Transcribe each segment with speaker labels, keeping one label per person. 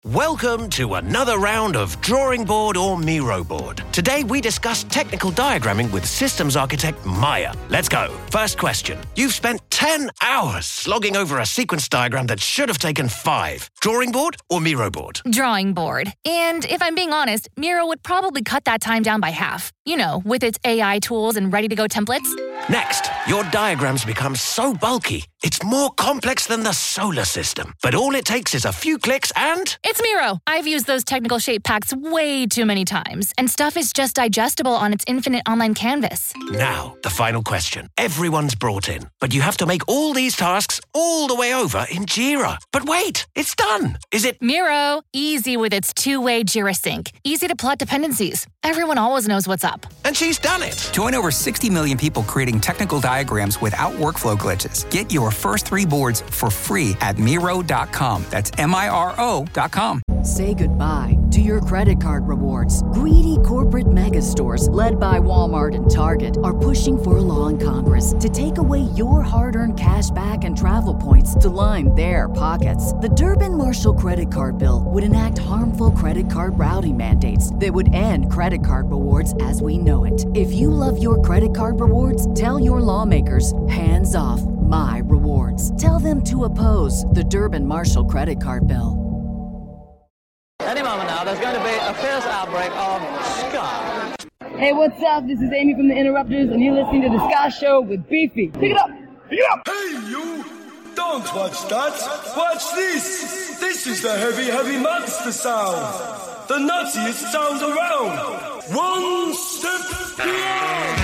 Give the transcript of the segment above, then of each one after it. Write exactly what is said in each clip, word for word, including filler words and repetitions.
Speaker 1: Welcome to another round of Drawing Board or Miro Board. Today we discuss technical diagramming with systems architect Maya. Let's go. First question. You've spent ten hours slogging over a sequence diagram that should have taken five. Drawing board or Miro board?
Speaker 2: Drawing board. And if I'm being honest, Miro would probably cut that time down by half. You know, with its A I tools and ready-to-go templates.
Speaker 1: Next, your diagrams become so bulky, it's more complex than the solar system. But all it takes is a few clicks and...
Speaker 2: It's Miro. I've used those technical shape packs way too many times, and stuff is just digestible on its infinite online canvas.
Speaker 1: Now, the final question. Everyone's brought in, but you have to make all these tasks all the way over in Jira. But wait, it's done. Is it...
Speaker 2: Miro, easy with its two-way Jira sync. Easy to plot dependencies. Everyone always knows what's up.
Speaker 1: And she's done it.
Speaker 3: Join over sixty million people creating technical diagrams without workflow glitches. Get your first three boards for free at Miro dot com. That's M I R O dot com.
Speaker 4: Say goodbye to your credit card rewards. Greedy corporate mega stores, led by Walmart and Target, are pushing for a law in Congress to take away your hard-earned cash back and travel points to line their pockets. The Durbin-Marshall credit card bill would enact harmful credit card routing mandates that would end credit card rewards as we know it. If you love your credit card rewards, tell your lawmakers, hands off my rewards. Tell them to oppose the Durbin-Marshall credit card bill.
Speaker 5: Any moment now, there's going to be a fierce outbreak of ska.
Speaker 6: Hey, what's up? This is Amy from The Interrupters, and you're listening to The Ska Show with Beefy. Pick it up! Pick it up!
Speaker 7: Hey, you! Don't watch that! Watch this! This is the heavy, heavy monster sound! The nuttiest sound around! One step beyond!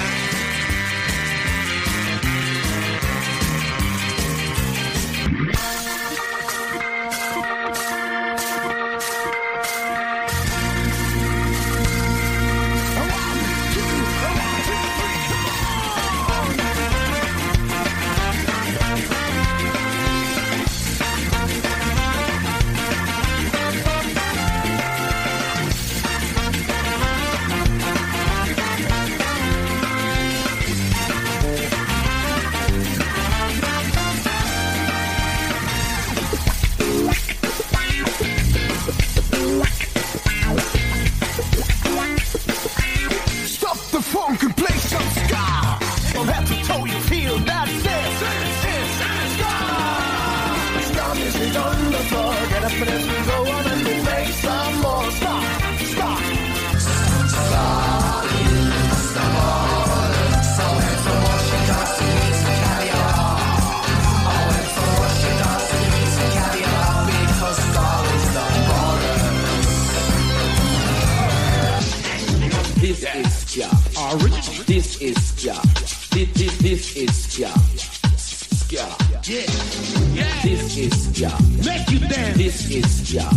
Speaker 8: This is ska. This, this, this is ska. Ska. Yeah. Yeah. This is ska. Make you dance. This is ska.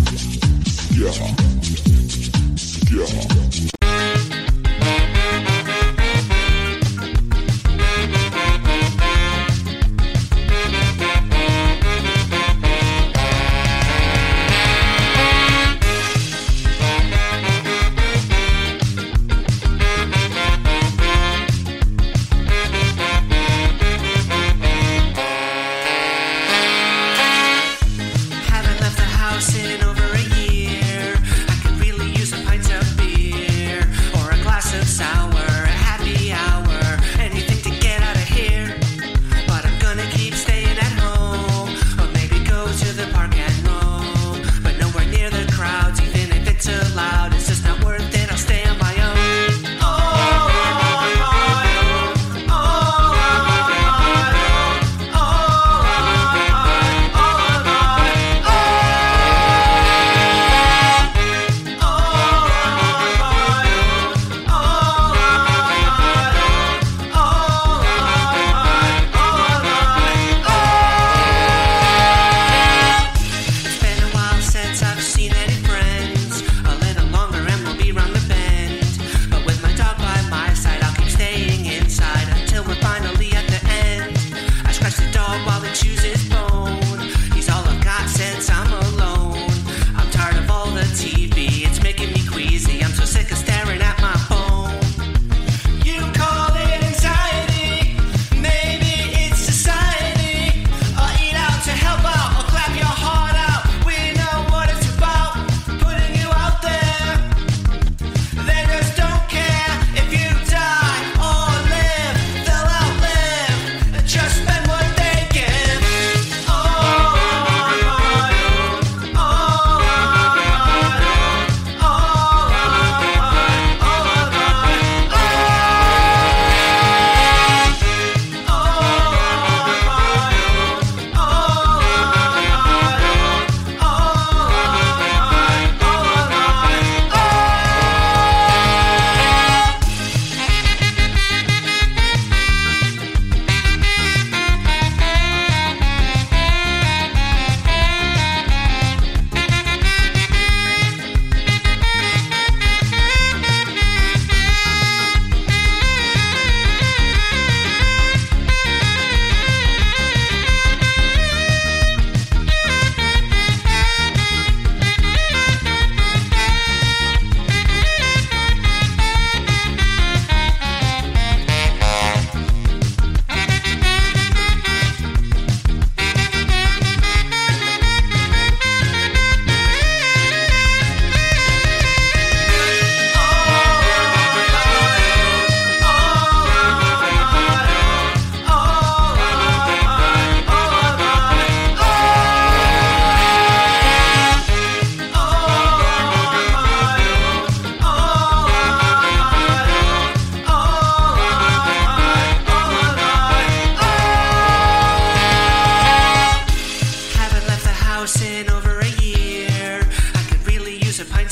Speaker 8: Ska. Ska.
Speaker 9: Haven't left the house in over a year. I could really use a pint of beer.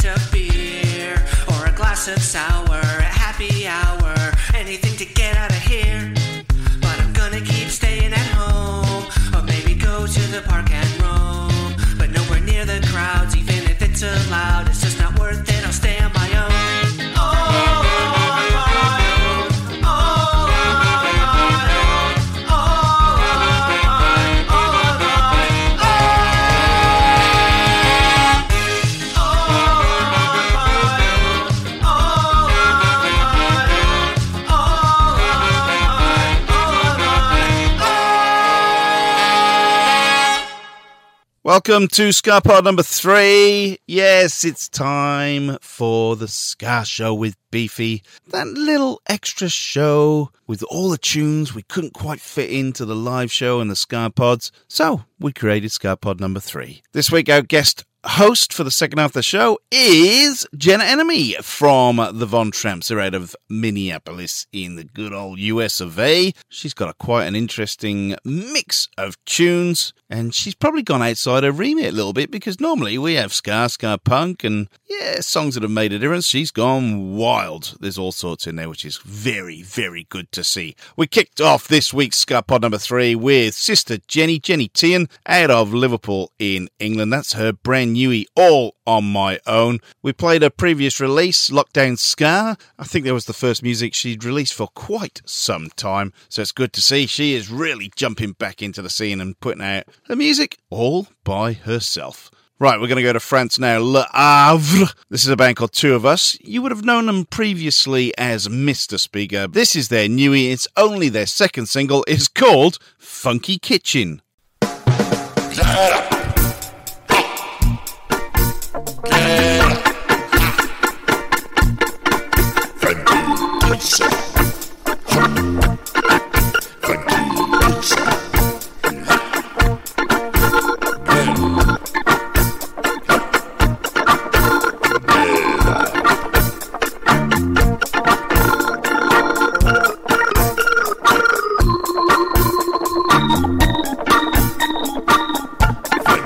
Speaker 9: of beer or a glass of sour at happy hour. Anything to get out of here. But I'm gonna keep staying at home, or maybe go to the park and roam. But nowhere near the crowds, even if it's allowed. It's just not worth it, I'll stay on my own.
Speaker 10: Welcome to Ska Pod number three. Yes, it's time for the Ska Show with Beefy. That little extra show with all the tunes we couldn't quite fit into the live show and the Ska Pods. So we created Ska Pod number three. This week our guest host for the second half of the show is Jenna Enemy from the Von Tramps. They're out of Minneapolis in the good old U S of A. She's got a, quite an interesting mix of tunes, and she's probably gone outside her remit a little bit, because normally we have ska, ska punk, and yeah, songs that have made a difference. She's gone wild. There's all sorts in there, which is very, very good to see. We kicked off this week's Ska Pod number three with Sister Jenny, Jenny Tian, out of Liverpool in England. That's her brand new All on My Own. We played her previous release, Lockdown Ska. I think that was the first music she'd released for quite some time, so it's good to see she is really jumping back into the scene and putting out her music all by herself. Right, we're going to go to France now. Le Havre. This is a band called Two of Us. You would have known them previously as Mister Speaker. This is their newie. It's only their second single. It's called Funky Kitchen.
Speaker 11: Funky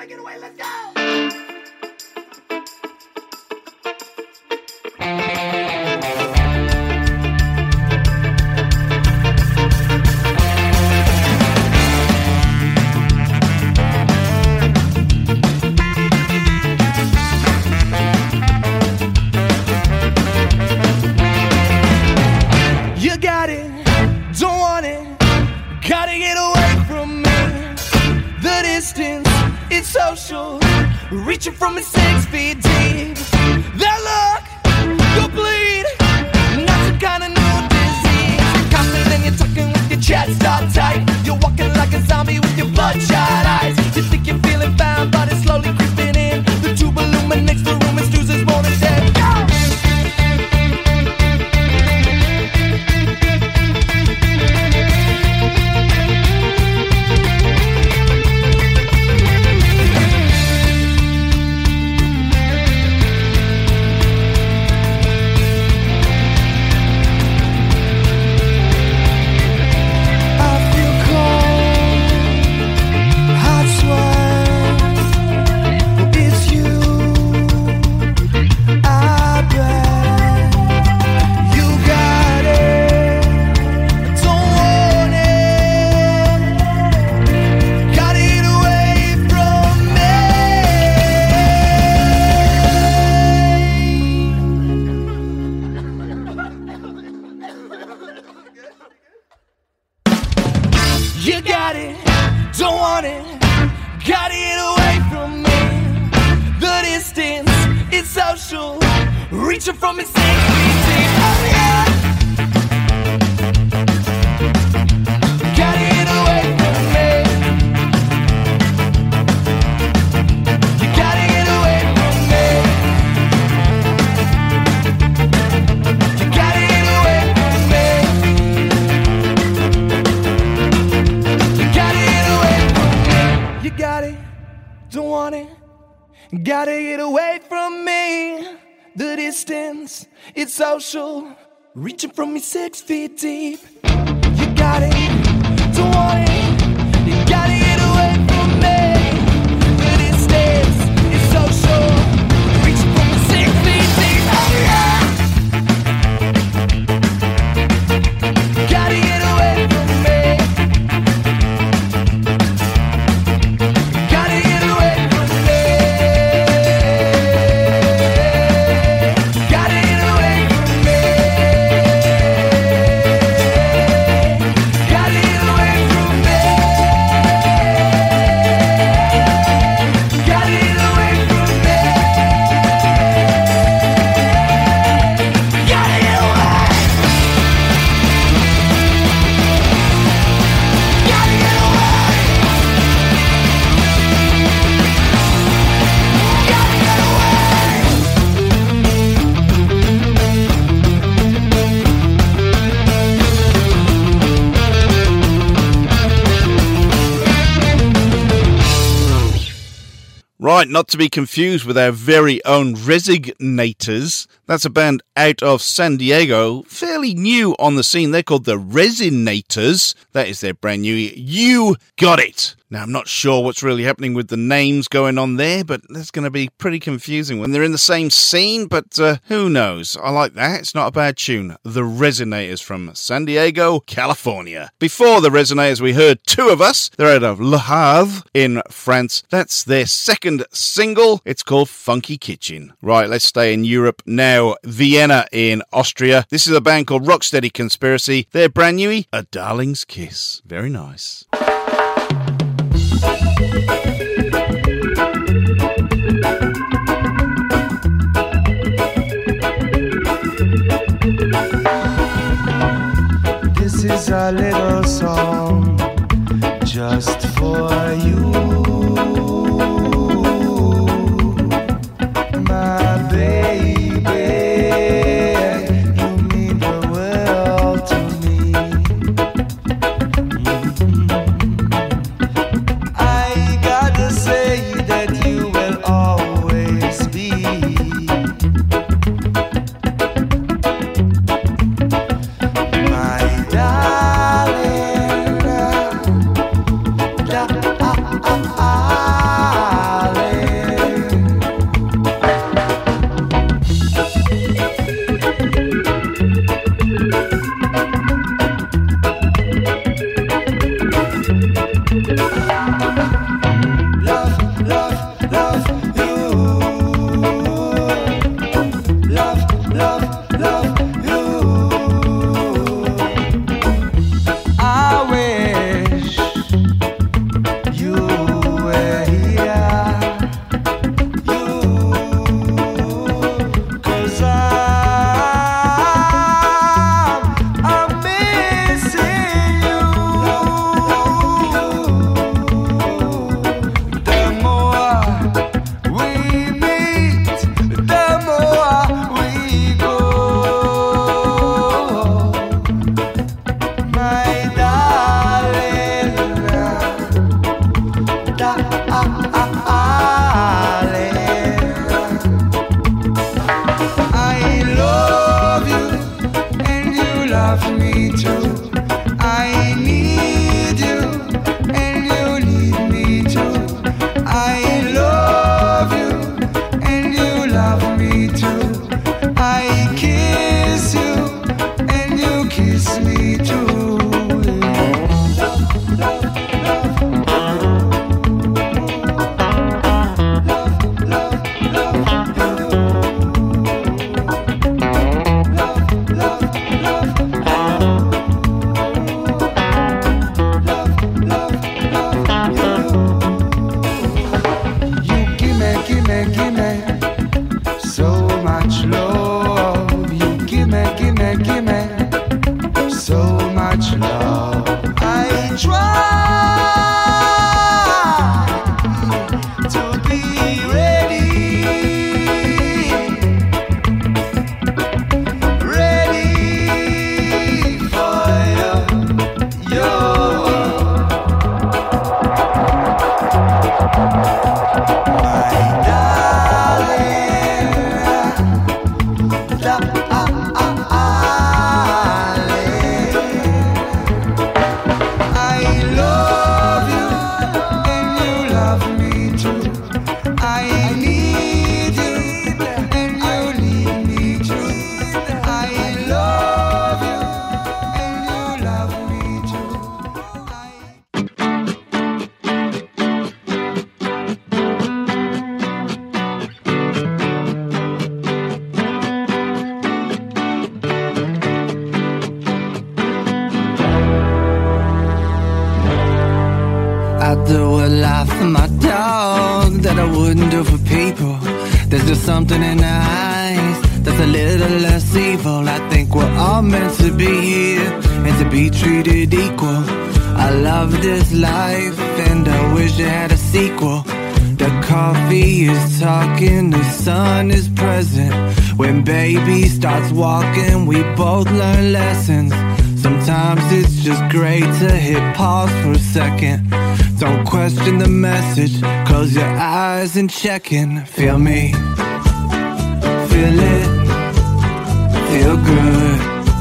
Speaker 11: away, get away, let's go!
Speaker 12: You got it, don't want it, gotta get away from me. The distance, it's social, reaching from me six feet deep. That look, you bleed, not some kind of new disease. You're confident and you're talking with your chest all tight. You're walking like a zombie with your bloodshot eyes. You think you're feeling fine, but it's slowly creeping in. The tube illuminates the room and snoozes more than dead. Go! You got it, don't want it, gotta get away from me. The distance, it's social, reaching from me six feet deep. Oh yeah! Gotta get away from me. You gotta get away from me. You gotta get away from me. You got it, don't want it, gotta get away from me. The distance, it's social, reaching from me six feet deep. You got it, don't want it, you gotta get away from me. The distance, it's social, reaching from me six feet deep. Oh yeah! Gotta get away from me.
Speaker 10: Right, not to be confused with our very own Resignators. That's a band out of San Diego, fairly new on the scene. They're called the Resinators. That is their brand new You Got It. Now, I'm not sure what's really happening with the names going on there, but that's going to be pretty confusing when they're in the same scene, but uh, who knows? I like that. It's not a bad tune. The Resonators from San Diego, California. Before the Resonators, we heard Two of Us. They're out of Le Havre in France. That's their second single. It's called Funky Kitchen. Right, let's stay in Europe now. Vienna in Austria. This is a band called Rocksteady Conspiracy. They're brand new, A Darling's Kiss. Very nice.
Speaker 13: This is a little song just for you, my baby. You mean the world to me. Mm-hmm. I got me too. I need you, and you need me too. I love you, and you love me too. I kiss you, and you kiss me too. Love, love, love, love, love, love,
Speaker 12: something in the eyes that's a little less evil. I think we're all meant to be here and to be treated equal. I love this life and I wish it had a sequel. The coffee is talking, the sun is present. When baby starts walking, we both learn lessons. Sometimes it's just great to hit pause for a second. Don't question the message, close your eyes and check in. Feel me, feel it, feel good.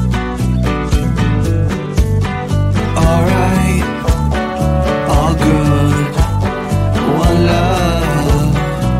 Speaker 12: Alright, all good, one love.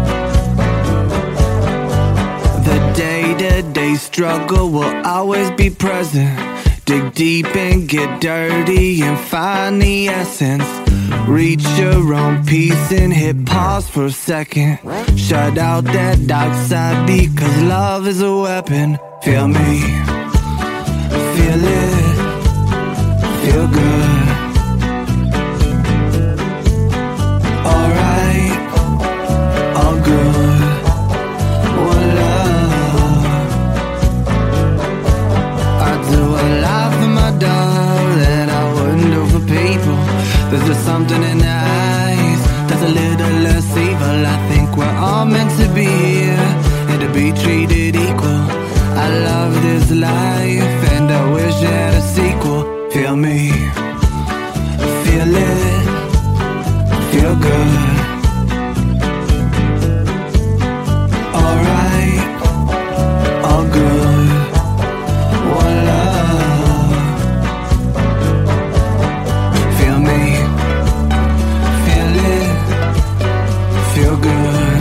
Speaker 12: The day-to-day struggle will always be present. Dig deep and get dirty and find the essence. Reach your own peace and hit pause for a second. Shut out that dark side because love is a weapon. Feel me, feel it, feel good. Alright, all good, one love. I do a lot for my dog that I wouldn't do for people. There's just something in the eyes that's a little less evil. I think we're all meant to be here and to be treated equal. I love this life and I wish it had a sequel. Feel me, feel it, feel good. Alright, all good, one love. Feel me, feel it, feel good.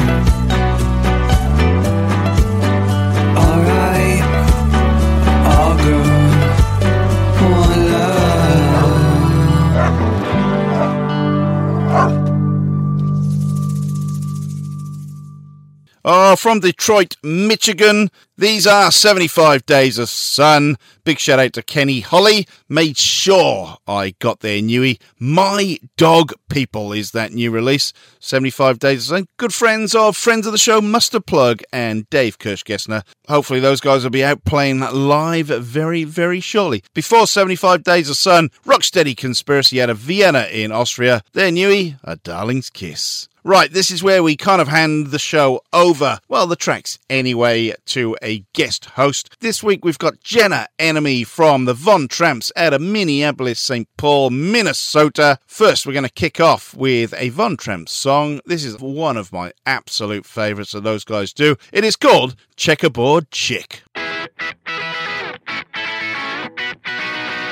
Speaker 12: Alright, all good, one love.
Speaker 10: Oh, from Detroit, Michigan, these are seventy-five Days of Sun. Big shout out to Kenny Holly. Made sure I got their newie. My Dog People is that new release. seventy-five Days of Sun. Good friends of friends of the show, Mustard Plug and Dave Kirschgessner. Hopefully those guys will be out playing that live very, very shortly. Before seventy-five Days of Sun, Rocksteady Conspiracy out of Vienna in Austria. Their newie, A Darling's Kiss. Right, this is where we kind of hand the show over, well, the tracks anyway, to a guest host. This week we've got Jenna Enemy from the Von Tramps out of Minneapolis, Saint Paul, Minnesota. First, we're going to kick off with a Von Tramps song. This is one of my absolute favourites that those guys do. It is called Checkerboard Chick.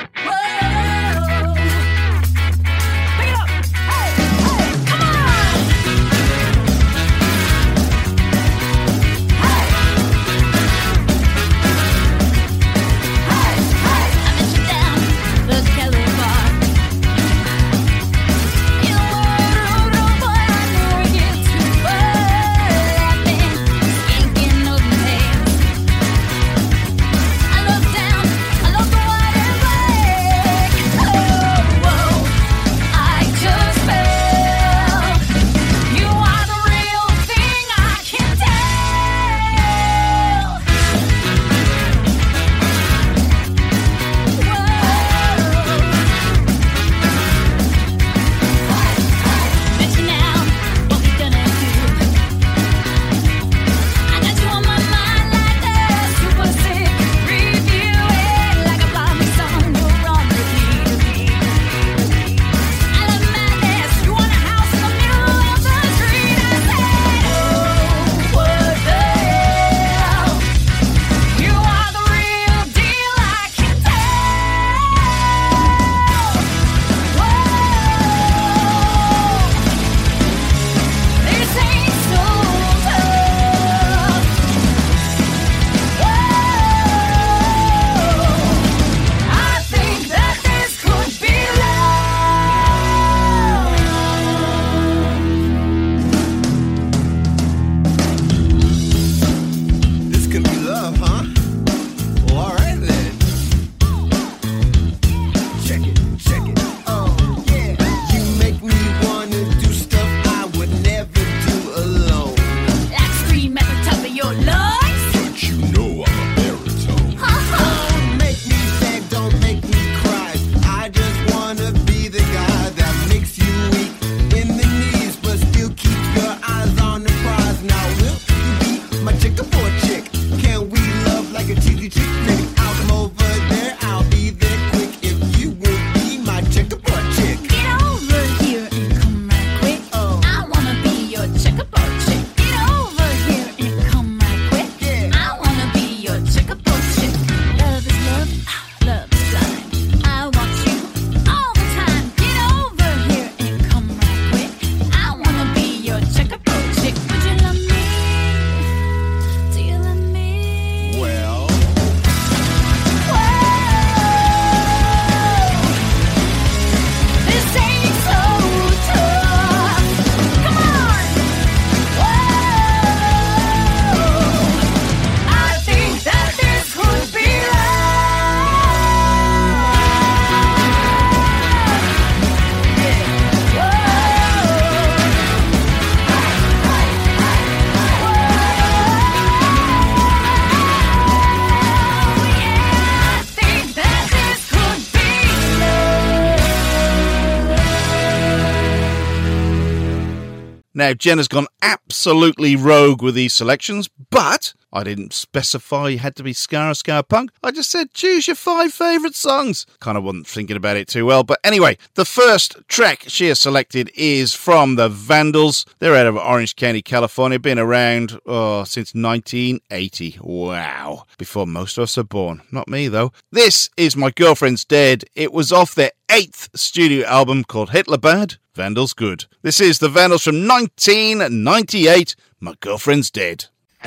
Speaker 10: Now, Jenna's gone absolutely rogue with these selections, but I didn't specify it had to be ska or ska punk. I just said choose your five favourite songs. Kind of wasn't thinking about it too well. But anyway, the first track she has selected is from the Vandals. They're out of Orange County, California. Been around oh, since nineteen eighty. Wow. Before most of us are born. Not me, though. This is My Girlfriend's Dead. It was off their eighth studio album called Hitler Bad, Vandals Good. This is the Vandals from nineteen ninety-eight. My Girlfriend's Dead.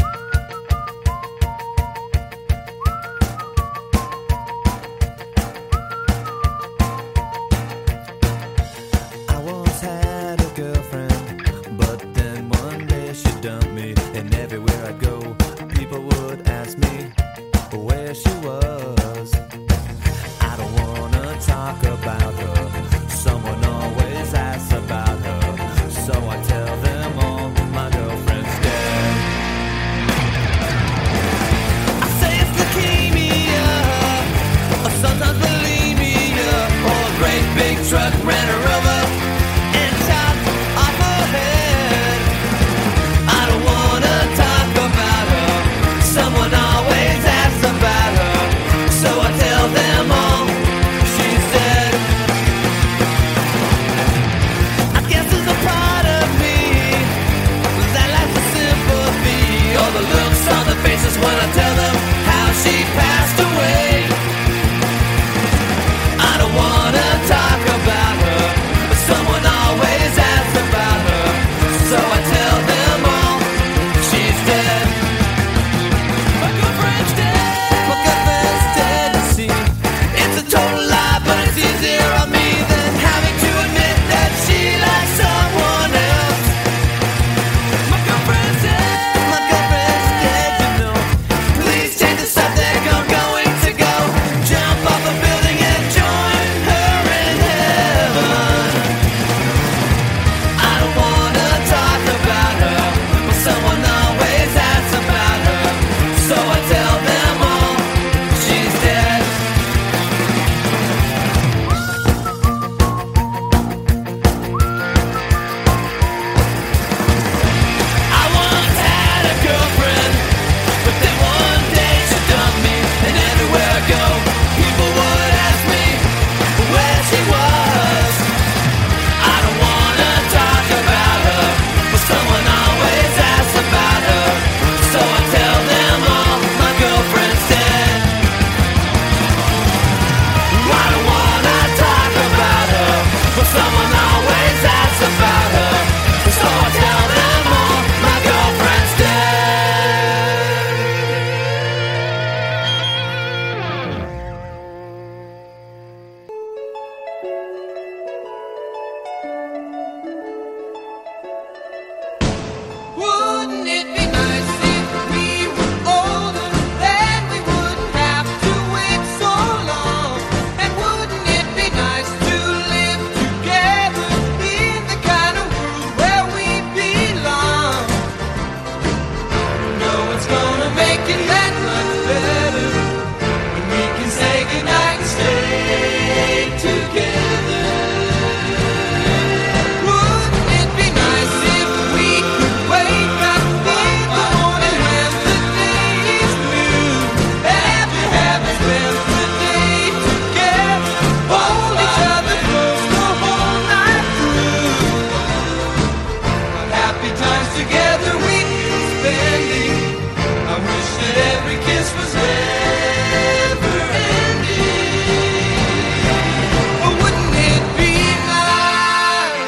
Speaker 12: Truck ran her over and chopped off her head. I don't wanna talk about her. Someone always asks about her, so I tell them all she's dead. I guess there's a part of me that lacks the sympathy, all the looks on the faces when I tell them how she passed away. I don't wanna talk about her, but someone always asks about her, so I tell them all she's dead. My girlfriend's dead. My girlfriend's dead, you see. It's a total lie, but it's easier on me than having to admit that she likes someone else. My girlfriend's dead. My girlfriend's dead, you know. Please change the subject, I'm going to go jump off a building and join her in heaven. I don't wanna talk about her, but someone always asks about her, so I tell them all she's dead. I once had a girlfriend, but then one day she dumped me, and everywhere I go, people would ask me where she was. I don't wanna talk about her, but someone always asks about her, so I tell them all my girlfriend's dead. I don't wanna talk about her, but someone always asks about her, so I tell them all my girlfriend's dead. Wouldn't it be nice if we were older, then we wouldn't have to wait so long? And wouldn't it be nice to live together in the kind of world where we belong? No one's gonna make it that much better when we can say goodnight and stay together. Wouldn't it be nice if we could wake up in the morning when the day is new, after having spent the day together, hold each other close the whole night through? What happy times together we'd be spending. I wish that every kiss was never ending. But wouldn't it be nice?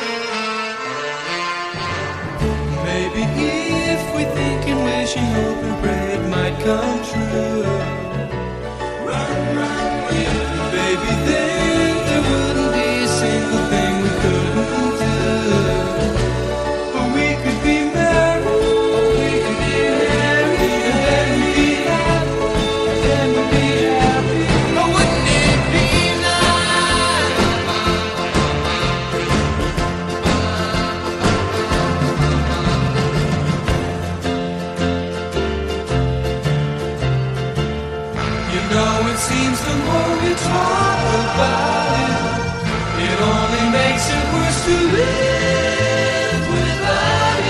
Speaker 12: Maybe if we think and wish and hope and pray it might come true. Run, run, run. Baby, then there wouldn't be a single thing we couldn't do. But we could be married, we could be married, and then we'd be happy, and then we'd be happy. But wouldn't it be nice? You know, it seems the more we talk about it, it only makes it worse to live without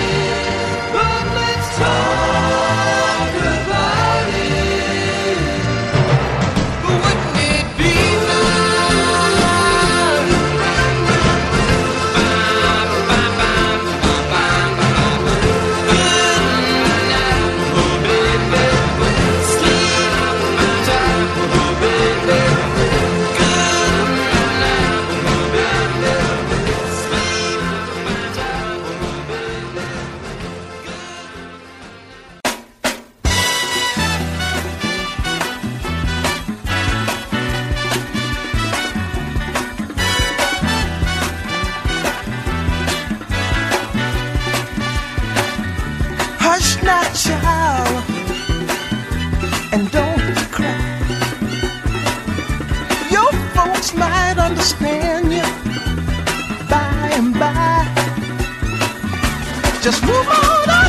Speaker 12: folks might understand you by and by. Just move on up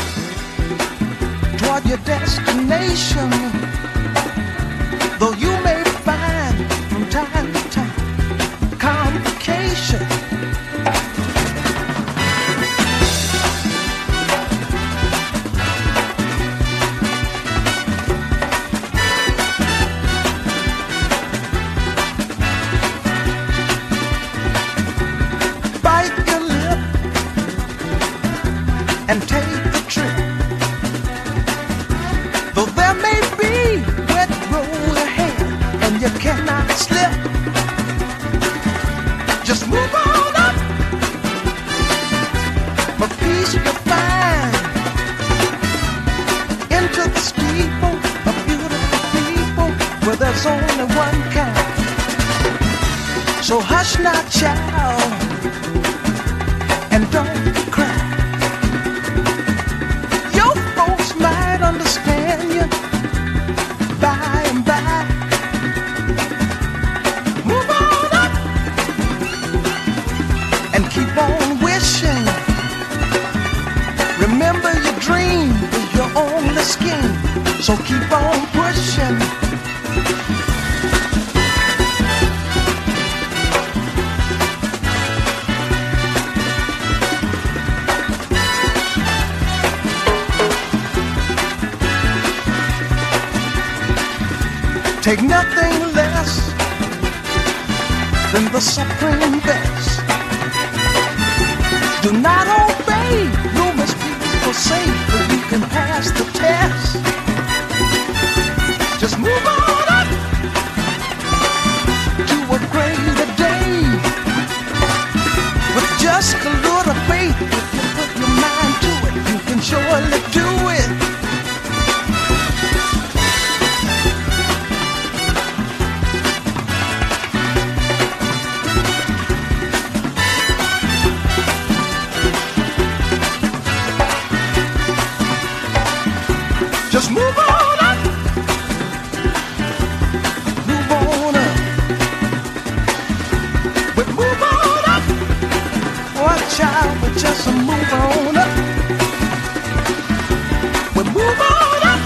Speaker 12: toward your destination. Though you may find from time to time complication. Bite your lip and take the trip. Though there may be wet road ahead and you cannot slip, just move on up. For peace you'll find into the steeple of beautiful people where there's only one kind. So hush not, child, and don't cry. Your folks might understand you by and by. Move on up and keep on wishing. Remember your dream is your only scheme, so keep on pushing. Take nothing less than the supreme best. Do not obey, you must people say, but you can pass the test. Just move on up to a greater day. With just a little faith, if you put your mind to it, you can surely do it. Just move on up, move on up, but move on up, watch out, but just move on up, but move on up,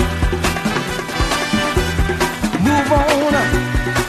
Speaker 12: move on up.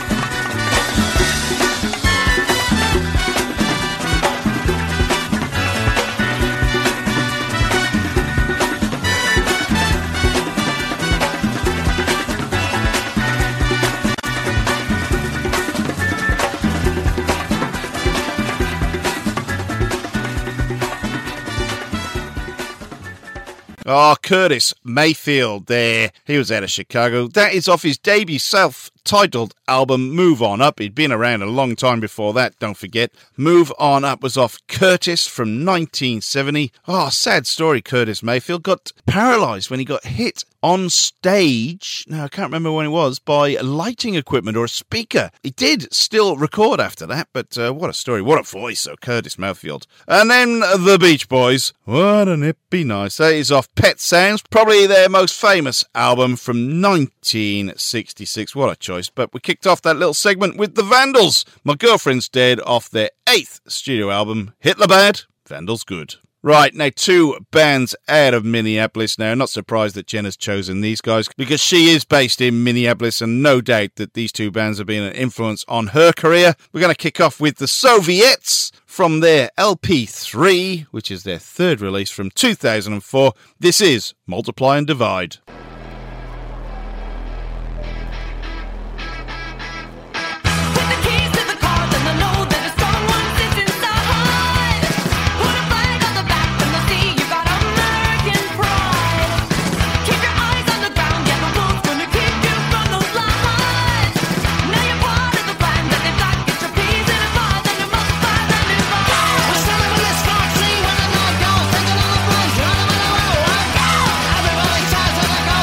Speaker 10: Oh, Curtis Mayfield there. He was out of Chicago. That is off his debut self-titled album, Move On Up. He'd been around a long time before that, don't forget. Move On Up was off Curtis from nineteen seventy. Oh, sad story, Curtis Mayfield. Got paralysed when he got hit on stage, now I can't remember when it was, by lighting equipment or a speaker. He did still record after that, but uh, what a story, what a voice, so Curtis Mayfield. And then the Beach Boys, wouldn't it be nice? That is off Pet Sounds, probably their most famous album from nineteen sixty-six. What a choice. But we kicked off that little segment with the Vandals, My Girlfriend's Dead, off their eighth studio album, Hitler Bad, Vandals Good. Right, now two bands out of Minneapolis now. Not surprised that Jen has chosen these guys because she is based in Minneapolis and no doubt that these two bands have been an influence on her career. We're going to kick off with the Soviets from their L P three, which is their third release from two thousand four. This is Multiply and Divide.
Speaker 11: Everybody tries to let go.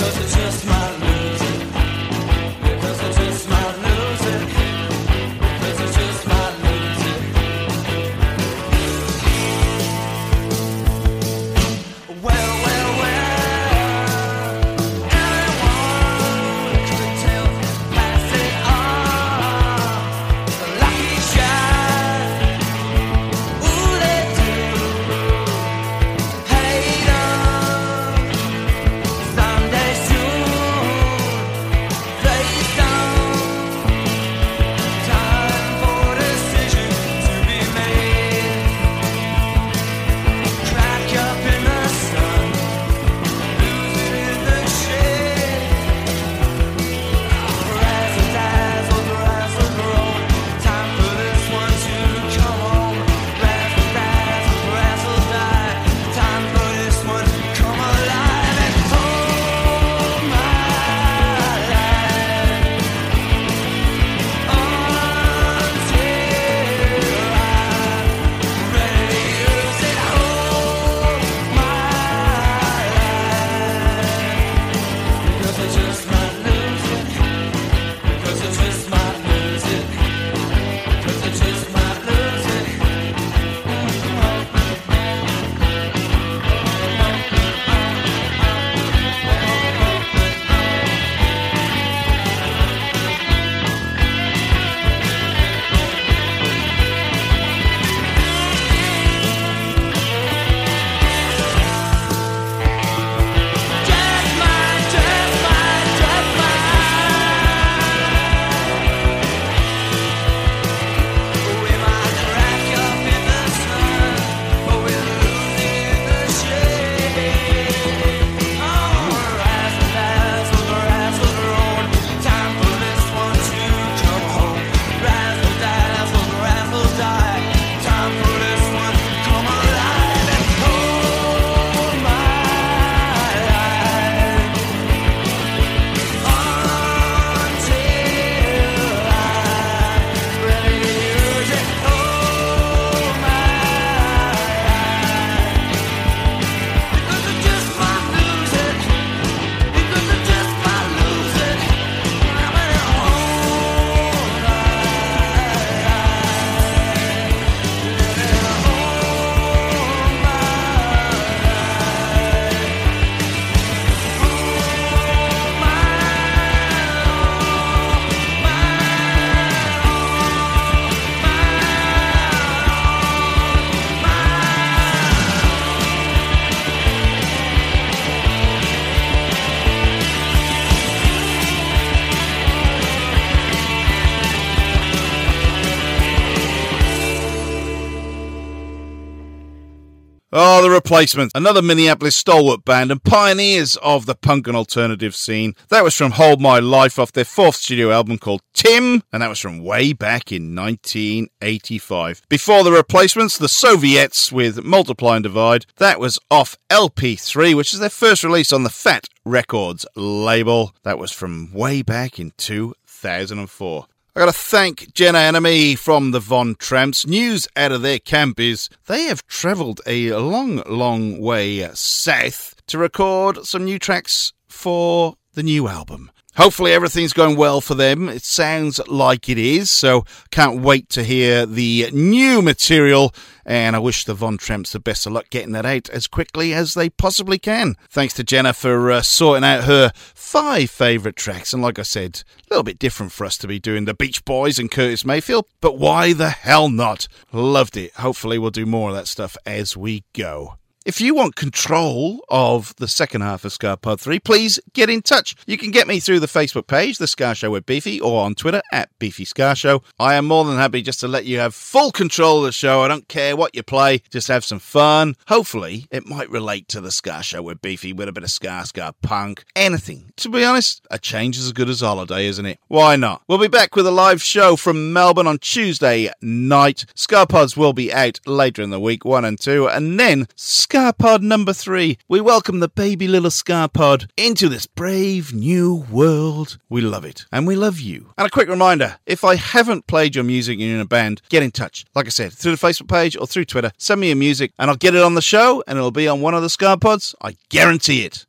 Speaker 10: Oh, The Replacements, another Minneapolis stalwart band and pioneers of the punk and alternative scene. That was from Hold My Life off their fourth studio album called Tim, and that was from way back in nineteen eighty-five. Before The Replacements, the Soviets with Multiply and Divide. That was off L P three, which is their first release on the Fat Records label. That was from way back in two thousand four. I got to thank Jenna Enemy from the Von Tramps. News out of their camp is they have travelled a long, long way south to record some new tracks for the new album. Hopefully everything's going well for them. It sounds like it is, so can't wait to hear the new material, and I wish the Von Tramps the best of luck getting that out as quickly as they possibly can. Thanks to Jenna for uh, sorting out her five favourite tracks, and like I said, a little bit different for us to be doing the Beach Boys and Curtis Mayfield, but why the hell not? Loved it. Hopefully we'll do more of that stuff as we go. If you want control of the second half of Ska Pod three, please get in touch. You can get me through the Facebook page, The Ska Show with Beefy, or on Twitter at Beefy Ska Show. I am more than happy just to let you have full control of the show. I don't care what you play, just have some fun. Hopefully, it might relate to The Ska Show with Beefy with a bit of ska, ska punk, anything. To be honest, a change is as good as a holiday, isn't it? Why not? We'll be back with a live show from Melbourne on Tuesday night. Ska Pods will be out later in the week, one and two, and then Ska Pod number three. We welcome the baby little Ska Pod into this brave new world. We love it, and we love you. And a quick reminder, if I haven't played your music and you're in a band, get in touch. Like I said, through the Facebook page or through Twitter, send me your music, and I'll get it on the show, and it'll be on one of the Ska Pods. I guarantee it.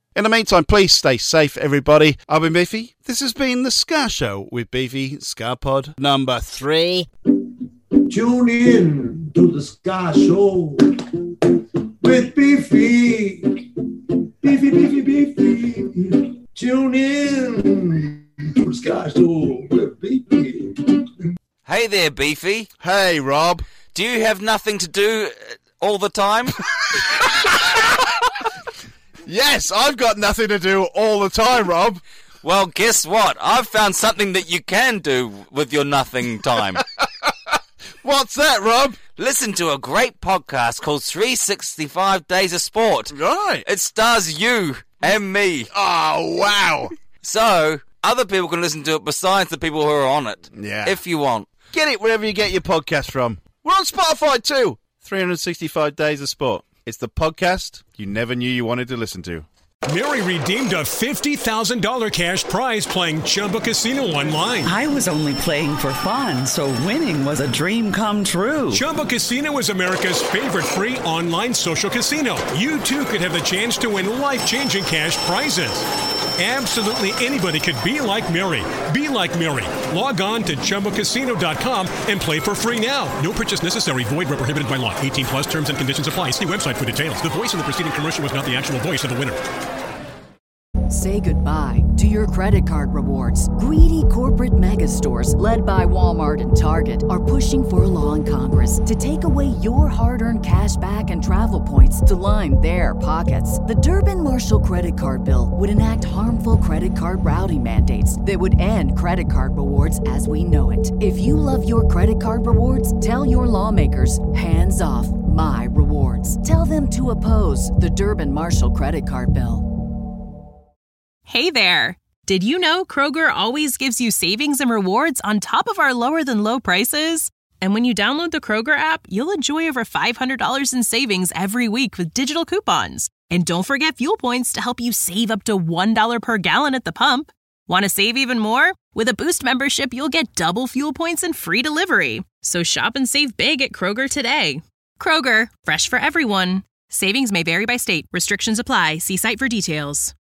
Speaker 10: In the meantime, please stay safe, everybody. I've been Beefy. This has been The Ska Show with Beefy, Ska Pod number three.
Speaker 11: Tune in to The Ska Show with Beefy. Beefy, Beefy, Beefy. Tune in to The Ska Show with Beefy.
Speaker 14: Hey there, Beefy.
Speaker 10: Hey, Rob.
Speaker 14: Do you have nothing to do all the time?
Speaker 10: Yes, I've got nothing to do all the time, Rob.
Speaker 14: Well, guess what? I've found something that you can do with your nothing time.
Speaker 10: What's that, Rob?
Speaker 14: Listen to a great podcast called three sixty-five Days of Sport.
Speaker 10: Right.
Speaker 14: It stars you and me.
Speaker 10: Oh, wow.
Speaker 14: So, other people can listen to it besides the people who are on it.
Speaker 10: Yeah.
Speaker 14: If you want.
Speaker 10: Get it wherever you get your podcast from. We're on Spotify too. three sixty-five Days of Sport. It's the podcast you never knew you wanted to listen to.
Speaker 15: Mary redeemed a fifty thousand dollars cash prize playing Chumba Casino online.
Speaker 16: I was only playing for fun, so winning was a dream come true.
Speaker 15: Chumba Casino is America's favorite free online social casino. You, too, could have the chance to win life-changing cash prizes. Absolutely anybody could be like Mary. Be like Mary. Log on to Chumba Casino dot com and play for free now. No purchase necessary. Void where prohibited by law. eighteen plus terms and conditions apply. See website for details. The voice in the preceding commercial was not the actual voice of the winner.
Speaker 4: Say goodbye to your credit card rewards. Greedy corporate mega stores, led by Walmart and Target, are pushing for a law in Congress to take away your hard-earned cash back and travel points to line their pockets. The Durbin-Marshall credit card bill would enact harmful credit card routing mandates that would end credit card rewards as we know it. If you love your credit card rewards, tell your lawmakers, hands off my rewards. Tell them to oppose the Durbin-Marshall credit card bill.
Speaker 17: Hey there! Did you know Kroger always gives you savings and rewards on top of our lower-than-low prices? And when you download the Kroger app, you'll enjoy over five hundred dollars in savings every week with digital coupons. And don't forget fuel points to help you save up to one dollar per gallon at the pump. Want to save even more? With a Boost membership, you'll get double fuel points and free delivery. So shop and save big at Kroger today. Kroger, fresh for everyone. Savings may vary by state. Restrictions apply. See site for details.